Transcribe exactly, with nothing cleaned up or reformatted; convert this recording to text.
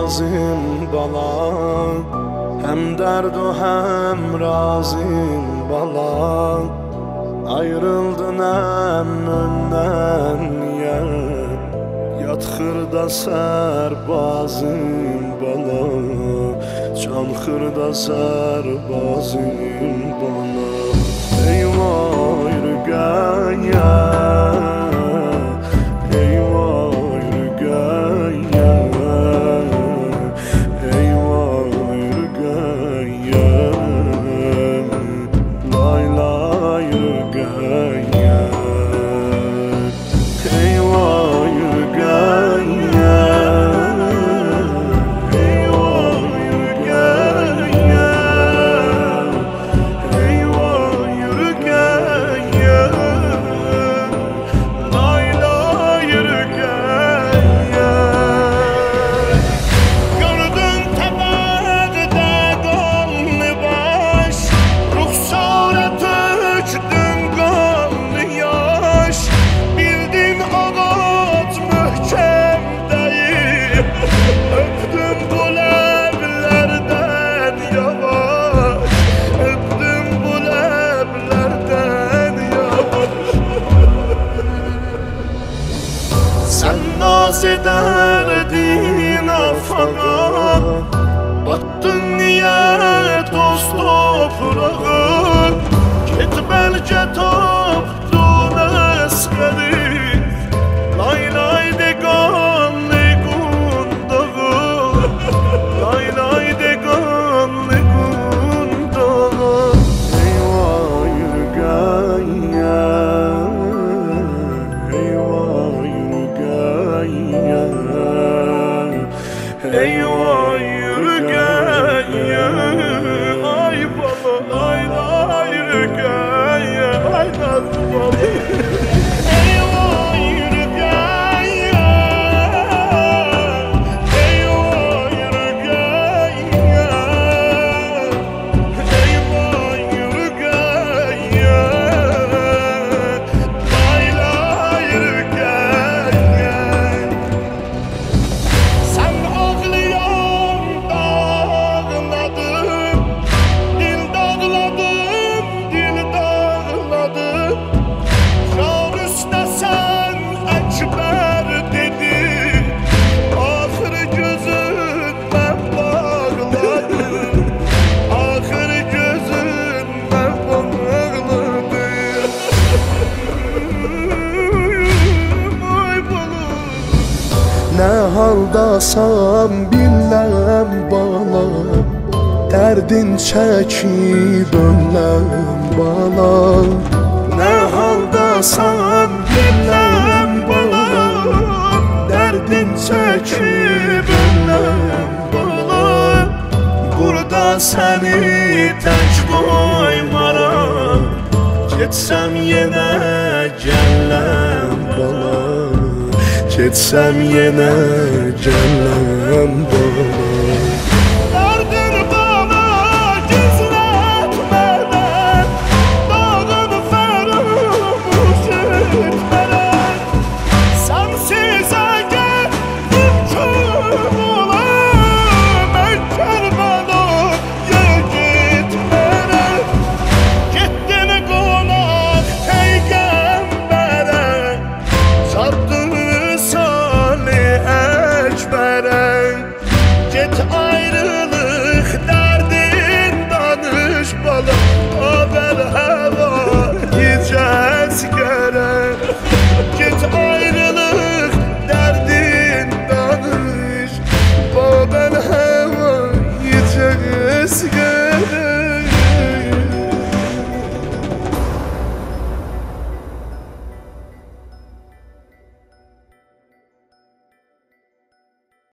nazim bala, hem derd o hem razim bala. Ayrıldın əmrindən yer, yat xırda sərbazim bala, can xırda sərbazim bala. Eyvah ürgəyə, eyvah ürgəyə, eyvah ürgəyə, lay lay ürgəyə, eyvah ürgəyə, eyvah ürgəyə, eyvah ürgəyə, lay lay ürgəyə. Gördün təbəqdə qanlı baş, ruxsarə tökdün qanlı yaş. Bildin ağac möhkəm deyil, öpdüm bu ləblərdən yavaş, öpdüm bu ləblərdən yavaş. Sen naz ederdin afağa, battın niye toz toprağa. Git belki tapdın əskəri, lay lay de qanlı qundağı, lay lay de qanlı qundağı. Eyvah ürgəyə, eyvah ürgəyə, eyvah ürgəyə, ay bala, ay ay ürgəyə, ay nazlı bala. Eyvah ürgəyə, eyvah ürgəyə, eyvah ürgəyə, lay lay ürgəyə. Sen ağlayan dağladın, dil dağladın, dil dağladın. Çağ üstə sen Ekber dedin, ahır gözünden bağladın, ahır gözünden bağladın. Ay balım. Ne haldasan bilmem bana, derdin çekip önlem bana. Ne haldasan bilmem bana, derdin çekip önlem bana. Burada seni tək qoymaram, getsəm yenə gələm bala, getsəm yenə gələm bala.